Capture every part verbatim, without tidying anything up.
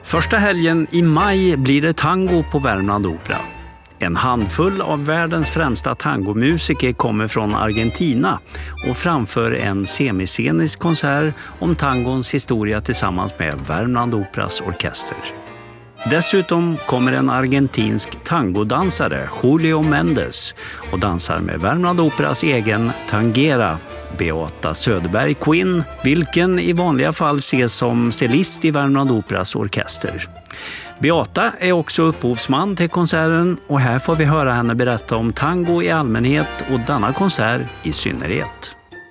Första helgen i maj blir det tango på Värmland Opera. En handfull av världens främsta tangomusiker kommer från Argentina och framför en semiscenisk konsert om tangons historia tillsammans med Värmland Operas orkester. Dessutom kommer en argentinsk tangodansare, Julio Mendes, och dansar med Värmland Operas egen Tangera, Beata Söderberg Quinn, vilken i vanliga fall ses som cellist i Värmland Operas orkester. Beata är också upphovsman till konserten och här får vi höra henne berätta om tango i allmänhet och denna konsert i synnerhet.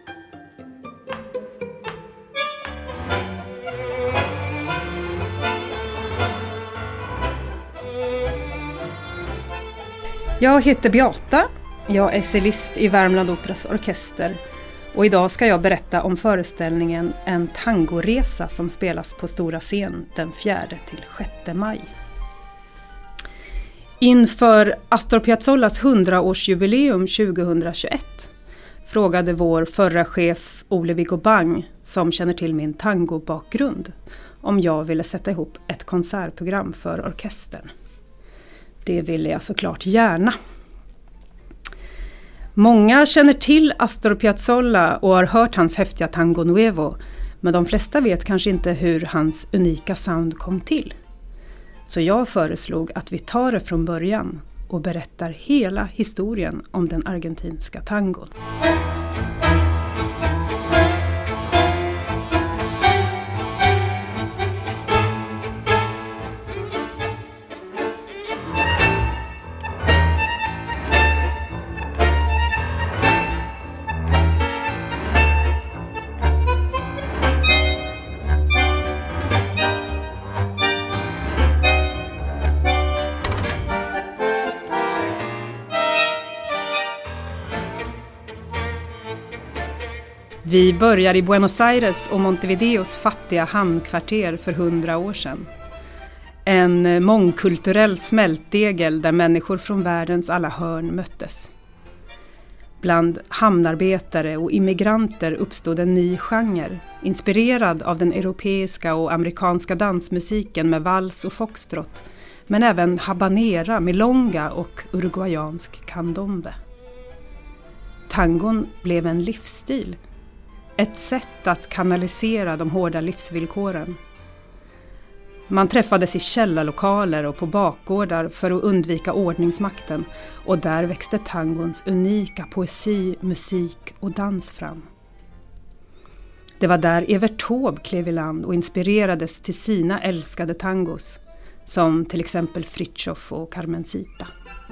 Jag heter Beata, jag är cellist i Värmland Operas orkester och idag ska jag berätta om föreställningen En tangoresa som spelas på stora scen den fjärde till sjätte maj. Inför Astor Piazzolas hundraårsjubileum tjugohundratjugoett frågade vår förra chef Ole Viggo Bang, som känner till min tangobakgrund, om jag ville sätta ihop ett konsertprogram för orkestern. Det ville jag såklart gärna. Många känner till Astor Piazzolla och har hört hans häftiga Tango Nuevo, men de flesta vet kanske inte hur hans unika sound kom till. Så jag föreslog att vi tar det från början och berättar hela historien om den argentinska tangon. Vi börjar i Buenos Aires och Montevideos fattiga hamnkvarter för hundra år sedan. En mångkulturell smältdegel där människor från världens alla hörn möttes. Bland hamnarbetare och immigranter uppstod en ny genre, inspirerad av den europeiska och amerikanska dansmusiken med vals och foxtrot, men även habanera, milonga och uruguayansk candombe. Tangon blev en livsstil. Ett sätt att kanalisera de hårda livsvillkoren. Man träffades i källarlokaler och på bakgårdar för att undvika ordningsmakten, och där växte tangons unika poesi, musik och dans fram. Det var där Evert Taube klev i land och inspirerades till sina älskade tangos, som till exempel Fritiof och Carmencita.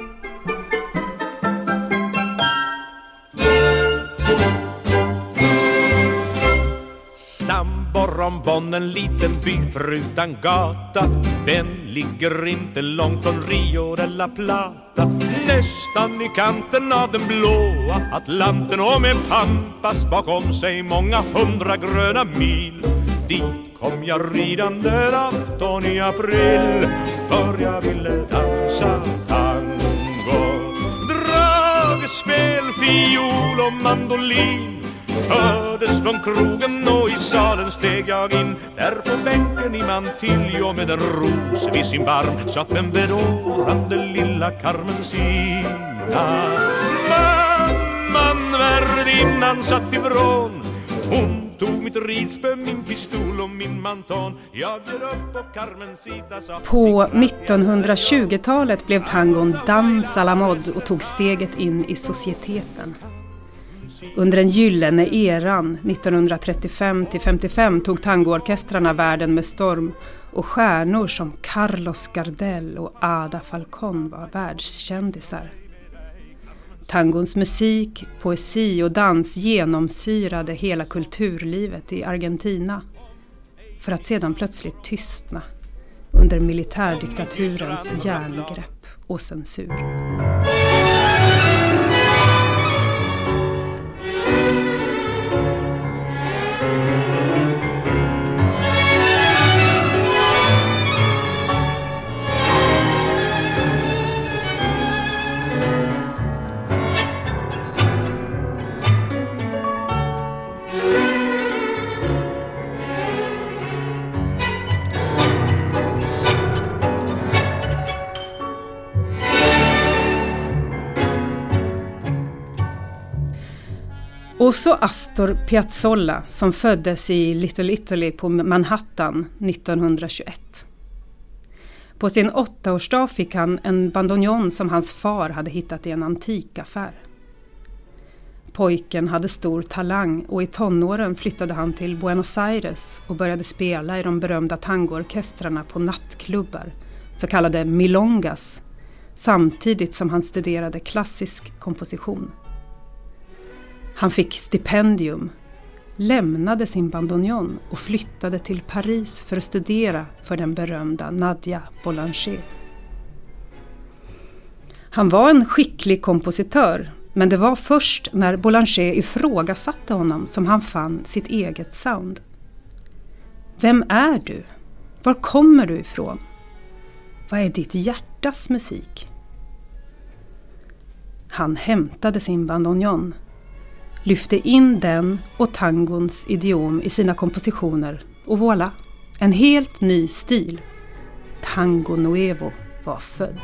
Samborombon, en liten by förutan gata. Den ligger inte långt från Rio de la Plata, nästan i kanten av den blåa Atlanten, och med Pampas bakom sig många hundra gröna mil. Dit kom jag ridande en afton i april, för jag ville dansa tango. Dragspel, fiol och mandolin hördes från krogen, och i salen steg jag in. Där på bänken i Mantillo med en ros vid sin barm satt den bedårande lilla Carmencita. Mamman, värdinnan, satt i vrån. Hon tog mitt ridspö, min pistol och min manton. Jag bjöd upp på Carmencita, sa... På nittonhundratjugotalet blev tangon dans à la mode och tog steget in i societeten. Under den gyllene eran nittonhundratrettiofem till femtiofem tog tangoorkestrarna världen med storm, och stjärnor som Carlos Gardel och Ada Falcón var världskändisar. Tangons musik, poesi och dans genomsyrade hela kulturlivet i Argentina, för att sedan plötsligt tystna under militärdiktaturens järngrepp och censur. Och så Astor Piazzolla som föddes i Little Italy på Manhattan nittonhundratjugoett. På sin åttaårsdag fick han en bandoneon som hans far hade hittat i en antikaffär. Pojken hade stor talang och i tonåren flyttade han till Buenos Aires och började spela i de berömda tangoorkestrarna på nattklubbar, så kallade milongas, samtidigt som han studerade klassisk komposition. Han fick stipendium, lämnade sin bandoneon och flyttade till Paris för att studera för den berömda Nadia Boulanger. Han var en skicklig kompositör, men det var först när Boulanger ifrågasatte honom som han fann sitt eget sound. Vem är du? Var kommer du ifrån? Vad är ditt hjärtas musik? Han hämtade sin bandoneon, lyfte in den och tangons idiom i sina kompositioner och voilà, en helt ny stil. Tango Nuevo var född.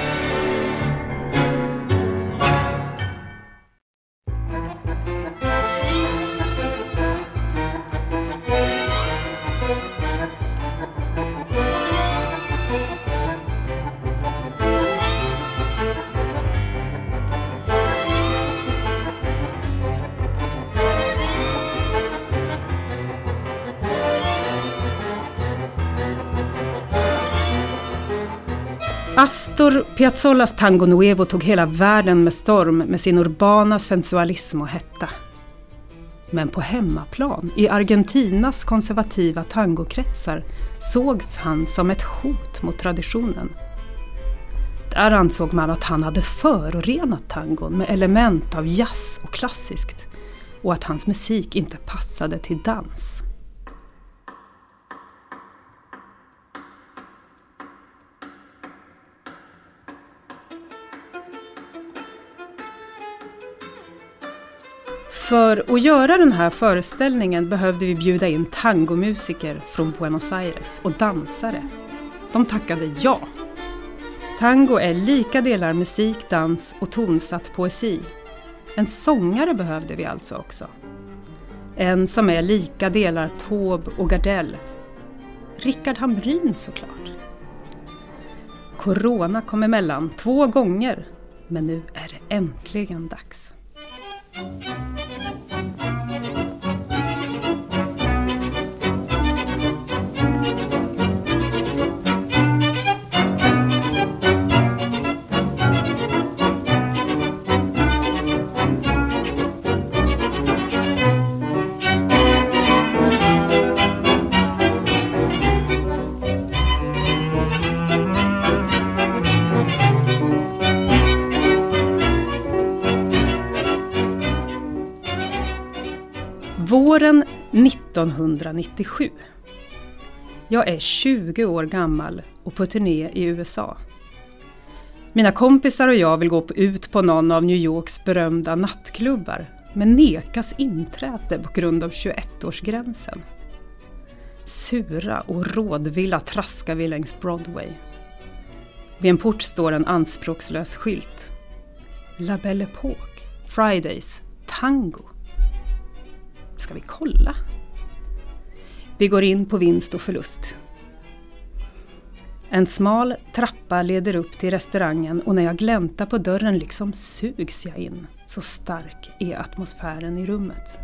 Astor Piazzollas Tango Nuevo tog hela världen med storm med sin urbana sensualism och hetta. Men på hemmaplan, i Argentinas konservativa tangokretsar, sågs han som ett hot mot traditionen. Där ansåg man att han hade förorenat tangon med element av jazz och klassiskt och att hans musik inte passade till dans. För att göra den här föreställningen behövde vi bjuda in tangomusiker från Buenos Aires och dansare. De tackade ja. Tango är lika delar musik, dans och tonsatt poesi. En sångare behövde vi alltså också. En som är lika delar Taube och Gardel. Rickard Hamrin såklart. Corona kom emellan två gånger, men nu är det äntligen dags. Våren nittonhundranittiosju. Jag är tjugo år gammal och på turné i U S A. Mina kompisar och jag vill gå ut på någon av New Yorks berömda nattklubbar, men nekas inträde på grund av tjugoettårsgränsen. Sura och rådvilla traskar vi längs Broadway. Vid en port står en anspråkslös skylt. La Belle Époque, Fridays, tango. Ska vi kolla? Vi går in på vinst och förlust. En smal trappa leder upp till restaurangen och när jag gläntar på dörren liksom sugs jag in. Så stark är atmosfären i rummet.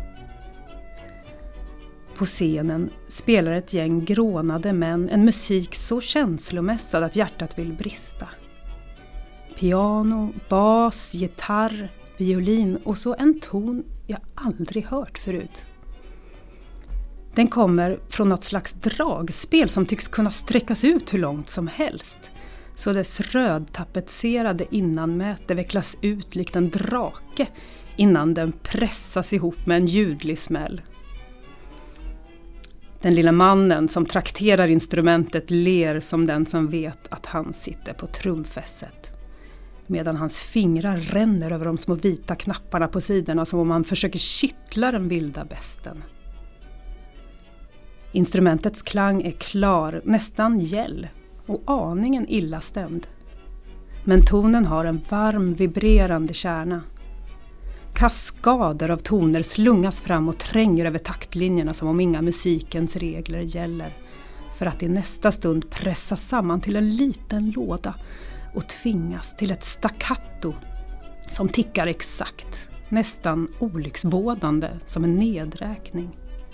På scenen spelar ett gäng grånade män en musik så känslomässad att hjärtat vill brista. Piano, bas, gitarr, violin och så en ton jag aldrig hört förut. Den kommer från något slags dragspel som tycks kunna sträckas ut hur långt som helst. Så dess rödtapetserade innanmäte vecklas ut likt en drake innan den pressas ihop med en ljudlig smäll. Den lilla mannen som trakterar instrumentet ler som den som vet att han sitter på trumfässet. Medan hans fingrar ränner över de små vita knapparna på sidorna som om han försöker kittla den vilda besten. Instrumentets klang är klar, nästan gäll och aningen illa stämd. Men tonen har en varm, vibrerande kärna. Kaskader av toner slungas fram och tränger över taktlinjerna som om inga musikens regler gäller. För att i nästa stund pressa samman till en liten låda och tvingas till ett staccato som tickar exakt, nästan olycksbådande som en nedräkning.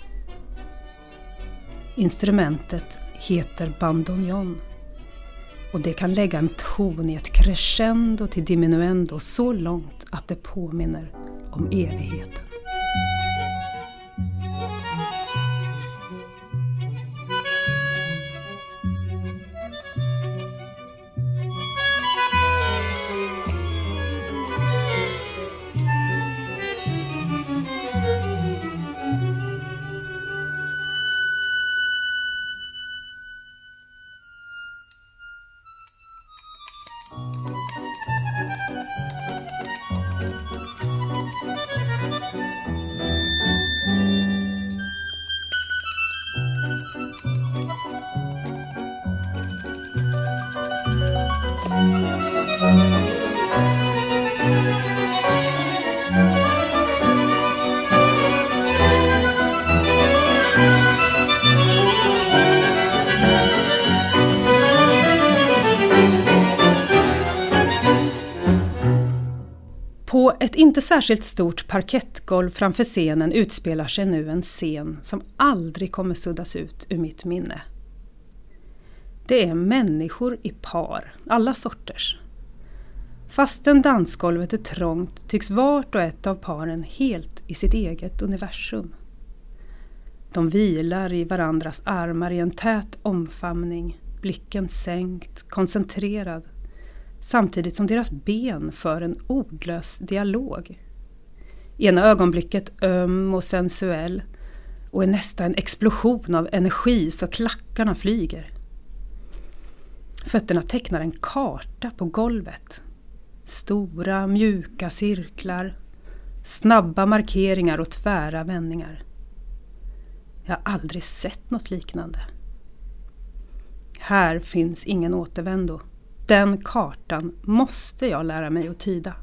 Instrumentet heter bandoneon och det kan lägga en ton i ett crescendo till diminuendo så långt att det påminner om evigheten. På ett inte särskilt stort parkettgolv framför scenen utspelar sig nu en scen som aldrig kommer suddas ut ur mitt minne. Det är människor i par, alla sorters. Fastän dansgolvet är trångt tycks vart och ett av paren helt i sitt eget universum. De vilar i varandras armar i en tät omfamning, blicken sänkt, koncentrerad. Samtidigt som deras ben för en ordlös dialog. I ena ögonblicket öm och sensuell och är nästan en explosion av energi så klackarna flyger. Fötterna tecknar en karta på golvet. Stora mjuka cirklar, snabba markeringar och tvära vändningar. Jag har aldrig sett något liknande. Här finns ingen återvändo. Den kartan måste jag lära mig att tyda.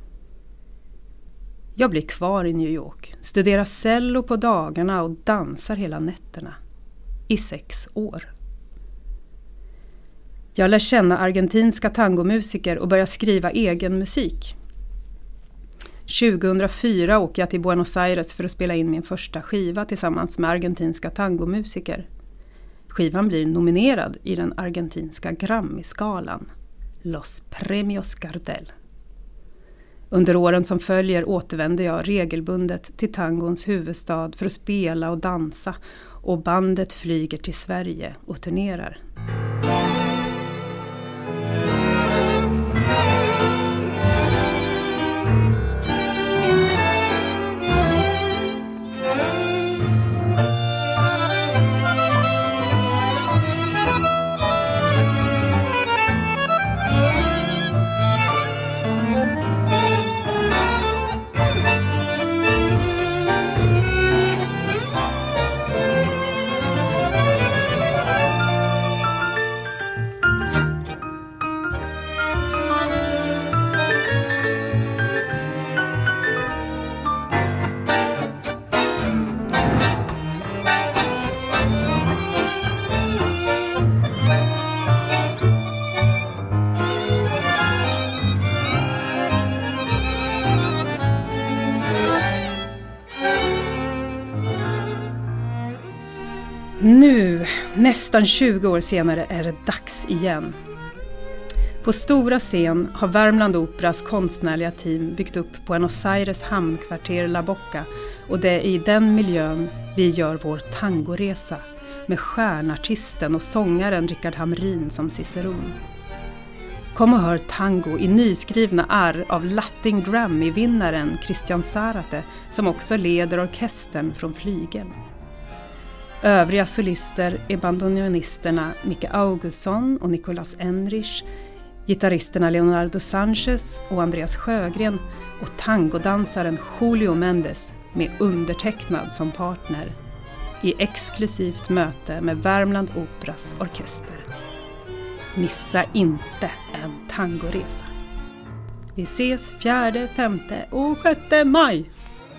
Jag blir kvar i New York, studerar cello på dagarna och dansar hela nätterna. I sex år. Jag lär känna argentinska tangomusiker och börjar skriva egen musik. tjugohundrafyra åker jag till Buenos Aires för att spela in min första skiva tillsammans med argentinska tangomusiker. Skivan blir nominerad i den argentinska Grammy-skalan, Los Premios Gardel. Under åren som följer återvänder jag regelbundet till tangons huvudstad för att spela och dansa, och bandet flyger till Sverige och turnerar. Nu, nästan tjugo år senare, är det dags igen. På stora scen har Värmland Operas konstnärliga team byggt upp Buenos Aires hamnkvarter La Boca, och det är i den miljön vi gör vår tangoresa med stjärnartisten och sångaren Richard Hamrin som ciceron. Kom och hör tango i nyskrivna arr av Latin Grammy-vinnaren Christian Zárate, som också leder orkestern från flygeln. Övriga solister är bandoneonisterna Micke Augustsson och Nicolas Enrich, gitarristerna Leonardo Sanchez och Andreas Sjögren och tangodansaren Julio Mendes med undertecknad som partner i exklusivt möte med Värmland Operas orkester. Missa inte en tangoresa. Vi ses fjärde, femte och sjätte maj.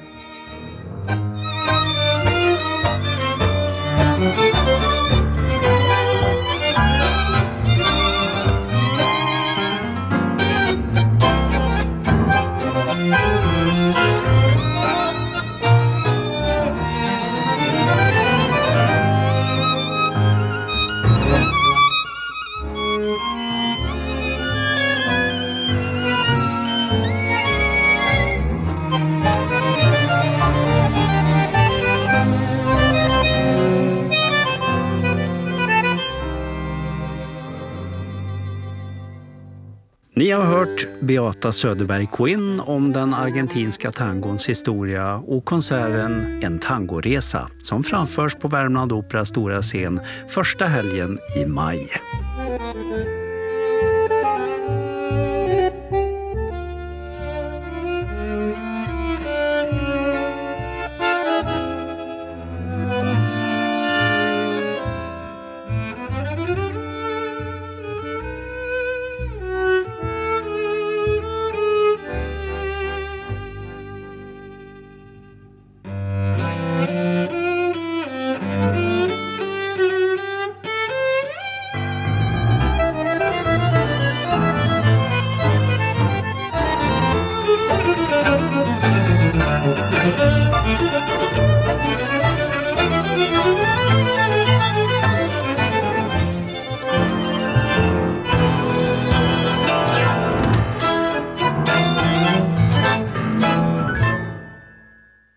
Ni har hört Beata Söderberg-Quinn om den argentinska tangons historia och konserten En tangoresa som framförs på Värmland Operas stora scen första helgen i maj.